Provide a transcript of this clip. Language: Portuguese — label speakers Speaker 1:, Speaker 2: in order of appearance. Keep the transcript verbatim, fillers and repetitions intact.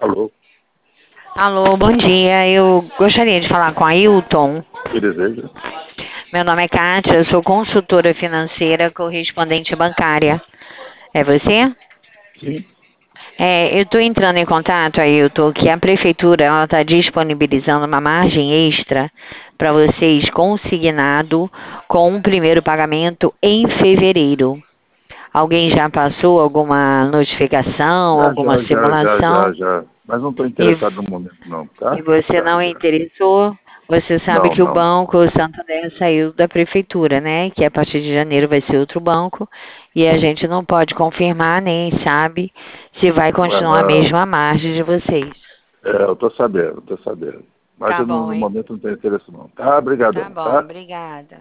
Speaker 1: Alô,
Speaker 2: Alô, bom dia. Eu gostaria de falar com a Ailton.
Speaker 1: que deseja?
Speaker 2: Meu nome é Kátia, eu sou consultora financeira, correspondente bancária. É você?
Speaker 1: Sim.
Speaker 2: É, eu estou entrando em contato, Ailton, que a prefeitura está disponibilizando uma margem extra para vocês consignado com um primeiro pagamento em fevereiro. Alguém já passou alguma notificação,
Speaker 1: Já,
Speaker 2: alguma
Speaker 1: já, já, já, já,
Speaker 2: simulação?
Speaker 1: já. Mas não estou
Speaker 2: E
Speaker 1: interessado no momento, não,
Speaker 2: E
Speaker 1: tá?
Speaker 2: você não
Speaker 1: Obrigado.
Speaker 2: é interessou, você sabe
Speaker 1: Não,
Speaker 2: que o
Speaker 1: não, não.
Speaker 2: banco, o Santander, saiu da prefeitura, né? Que a partir de janeiro vai ser outro banco. E a gente não pode confirmar, nem sabe se vai
Speaker 1: Ué,
Speaker 2: continuar a
Speaker 1: não.
Speaker 2: mesma margem de vocês.
Speaker 1: É, eu estou sabendo, estou sabendo. Mas
Speaker 2: Tá
Speaker 1: eu, no,
Speaker 2: bom,
Speaker 1: no
Speaker 2: hein?
Speaker 1: momento não tenho interesse, não. Tá?
Speaker 2: Tá
Speaker 1: Obrigadão,
Speaker 2: bom,
Speaker 1: tá?
Speaker 2: obrigada.